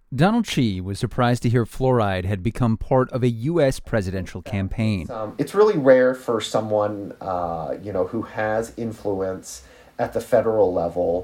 Donald Chi was surprised to hear fluoride had become part of a U.S. presidential campaign. It's really rare for someone, who has influence at the federal level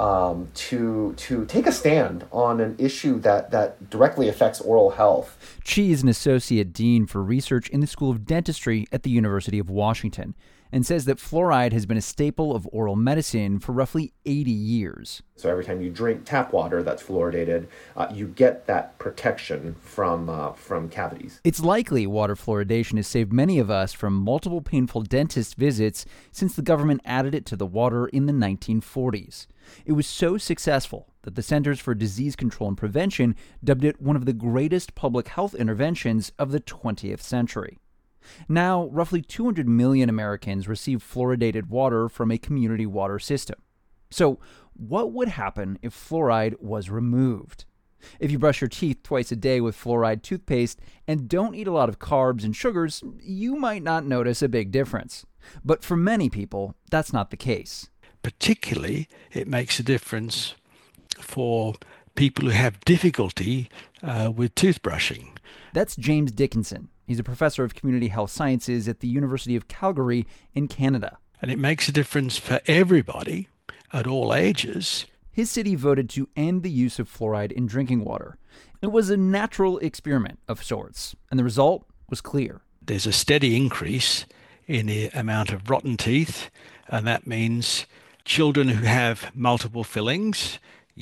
to take a stand on an issue that directly affects oral health. Chi is an associate dean for research in the School of Dentistry at the University of Washington and says that fluoride has been a staple of oral medicine for roughly 80 years. So every time you drink tap water that's fluoridated, you get that protection from cavities. It's likely water fluoridation has saved many of us from multiple painful dentist visits since the government added it to the water in the 1940s. It was so successful that the Centers for Disease Control and Prevention dubbed it one of the greatest public health interventions of the 20th century. Now, roughly 200 million Americans receive fluoridated water from a community water system. So, what would happen if fluoride was removed? If you brush your teeth twice a day with fluoride toothpaste and don't eat a lot of carbs and sugars, you might not notice a big difference. But for many people, that's not the case. Particularly, it makes a difference for people who have difficulty with toothbrushing. That's James Dickinson. He's a professor of community health sciences at the University of Calgary in Canada. And it makes a difference for everybody at all ages. His city voted to end the use of fluoride in drinking water. It was a natural experiment of sorts, and the result was clear. There's a steady increase in the amount of rotten teeth, and that means children who have multiple fillings,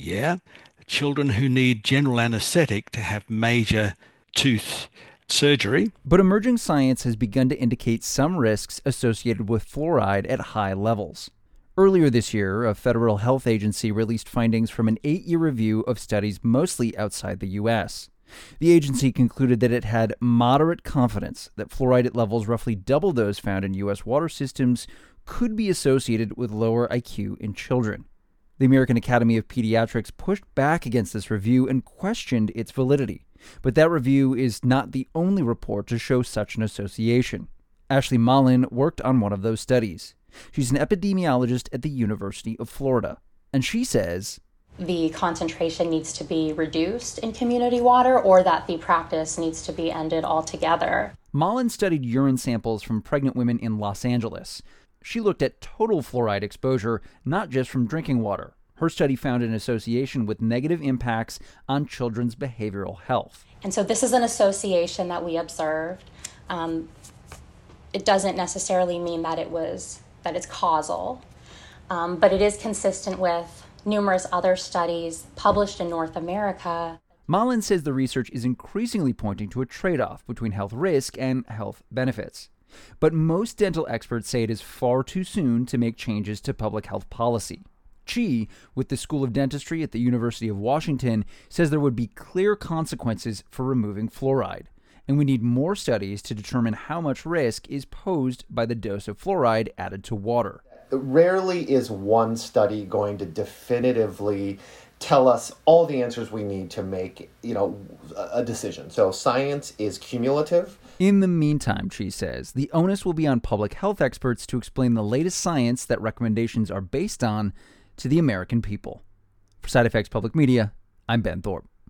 children who need general anesthetic to have major tooth surgery. But emerging science has begun to indicate some risks associated with fluoride at high levels. Earlier this year, a federal health agency released findings from an 8-year review of studies mostly outside the U.S. The agency concluded that it had moderate confidence that fluoride at levels roughly double those found in U.S. water systems could be associated with lower IQ in children. The American Academy of Pediatrics pushed back against this review and questioned its validity. But that review is not the only report to show such an association. Ashley Mullen worked on one of those studies. She's an epidemiologist at the University of Florida. And she says, the concentration needs to be reduced in community water or that the practice needs to be ended altogether. Mullen studied urine samples from pregnant women in Los Angeles. She looked at total fluoride exposure, not just from drinking water. Her study found an association with negative impacts on children's behavioral health. And so this is an association that we observed. It doesn't necessarily mean that it's causal, but it is consistent with numerous other studies published in North America. Mullen says the research is increasingly pointing to a trade-off between health risk and health benefits. But most dental experts say it is far too soon to make changes to public health policy. Chi, with the School of Dentistry at the University of Washington, says there would be clear consequences for removing fluoride, and we need more studies to determine how much risk is posed by the dose of fluoride added to water. Rarely is one study going to definitively tell us all the answers we need to make, a decision. So science is cumulative. In the meantime, Chi says, the onus will be on public health experts to explain the latest science that recommendations are based on to the American people. For Side Effects Public Media, I'm Ben Thorpe.